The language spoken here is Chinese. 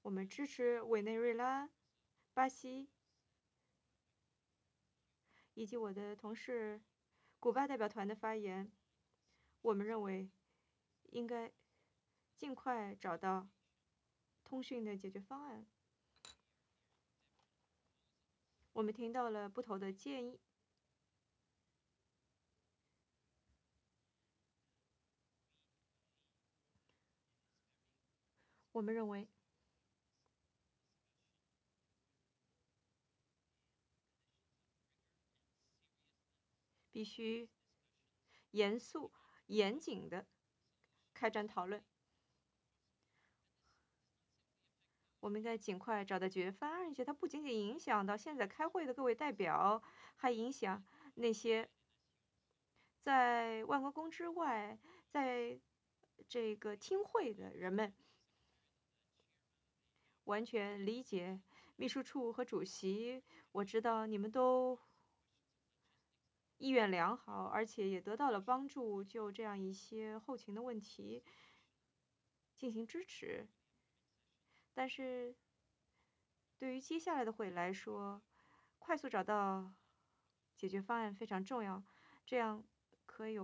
我们支持委内瑞拉、巴西以及我的同事古巴代表团的发言。我们认为应该尽快找到通讯的解决方案。我们听到了不同的建议。我们认为必须严肃、严谨地开展讨论。我们应该尽快找到解决方案，而且它不仅仅影响到现在开会的各位代表，还影响那些在万国宫之外，在这个听会的人们。完全理解秘书处和主席，我知道你们都意愿良好，而且也得到了帮助，就这样一些后勤的问题进行支持。但是对于接下来的会来说，快速找到解决方案非常重要，这样可以有